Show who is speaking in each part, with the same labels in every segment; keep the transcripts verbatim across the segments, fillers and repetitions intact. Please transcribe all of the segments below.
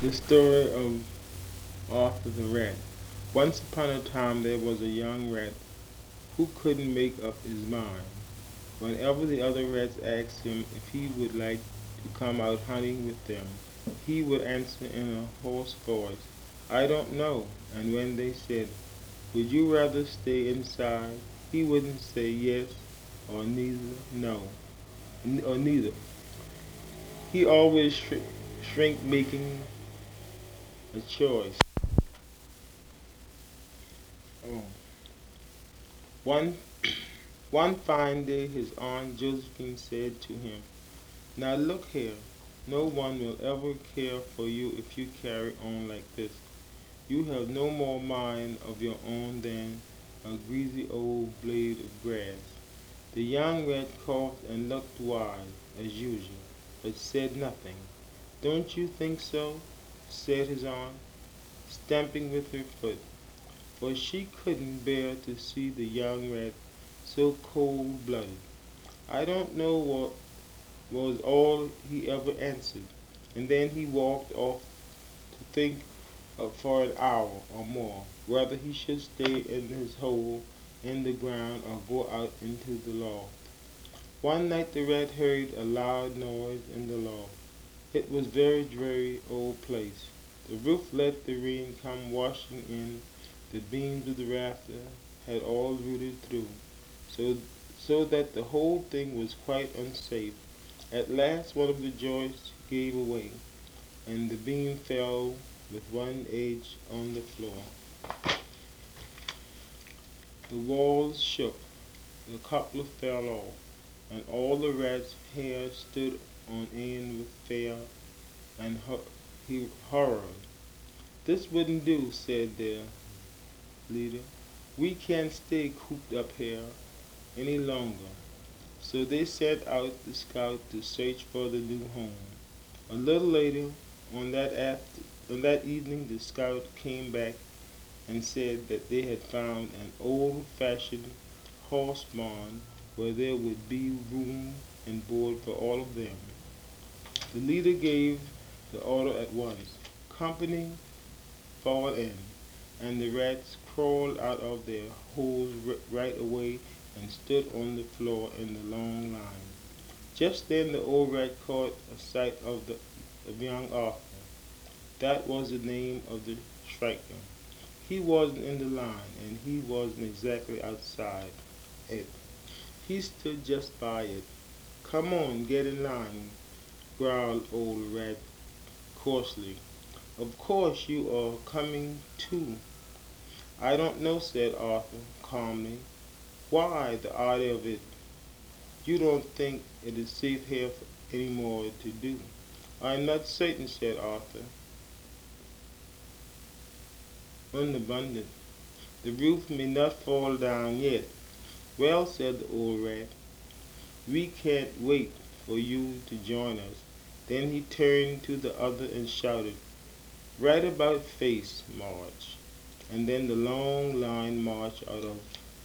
Speaker 1: The story of Arthur the Rat. Once upon a time there was a young rat who couldn't make up his mind. Whenever the other rats asked him if he would like to come out hunting with them, he would answer in a hoarse voice, "I don't know." And when they said, "Would you rather stay inside?" he wouldn't say yes or neither no or neither. He always shrink, shrink making a choice. Oh. One one fine day his aunt Josephine said to him, "Now look here, no one will ever care for you if you carry on like this. You have no more mind of your own than a greasy old blade of grass." The young rat coughed and looked wise, as usual, but said nothing. "Don't you think so?" said his aunt, stamping with her foot, for she couldn't bear to see the young rat so cold-blooded. "I don't know what," was all he ever answered, and then he walked off to think of for an hour or more whether he should stay in his hole in the ground or go out into the loft. One night the rat heard a loud noise in the loft. It was a very dreary old place. The roof let the rain come washing in. The beams of the rafter had all rooted through, so so that the whole thing was quite unsafe. At last one of the joists gave way, and the beam fell with one edge on the floor. The walls shook, the coupler fell off, and all the rat's hair stood on end with fear and horror. "This wouldn't do," said their leader. "We can't stay cooped up here any longer." So they sent out the scout to search for the new home. A little later on that after, on that evening the scout came back and said that they had found an old-fashioned horse barn where there would be room and board for all of them. The leader gave the order at once. Company, fall in, and the rats crawled out of their holes right away and stood on the floor in the long line. Just then the old rat caught a sight of the of young Arthur. That was the name of the striker. He wasn't in the line, and he wasn't exactly outside it. He stood just by it. "Come on, get in line," growled old rat coarsely. "Of course you are coming too." "I don't know," said Arthur calmly. "Why, the idea of it! You don't think it is safe here any more to do?" "I'm not certain," said Arthur, unabundant. "The roof may not fall down yet." "Well," said the old rat, "we can't wait for you to join us." Then he turned to the other and shouted, "Right about face, march!" And then the long line marched out of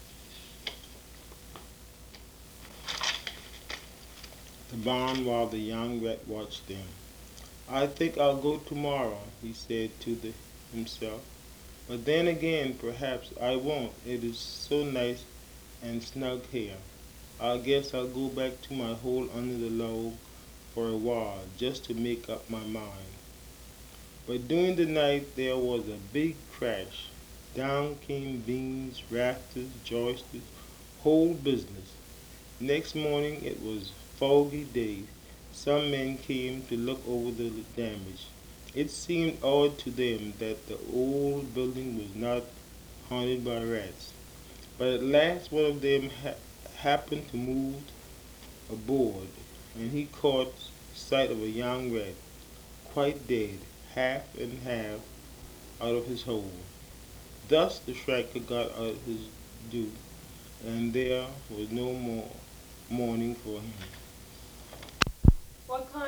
Speaker 1: the barn while the young rat watched them. "I think I'll go tomorrow," he said to the, himself. "But then again, perhaps I won't. It is so nice and snug here. I guess I'll go back to my hole under the log for a while, just to make up my mind." But during the night there was a big crash. Down came beams, rafters, joists, whole business. Next morning it was a foggy day. Some men came to look over the damage. It seemed odd to them that the old building was not haunted by rats. But at last one of them ha- happened to move a board, and he caught sight of a young rat, quite dead, half and half out of his hole. Thus the striker got out his due, and there was no more mourning for him.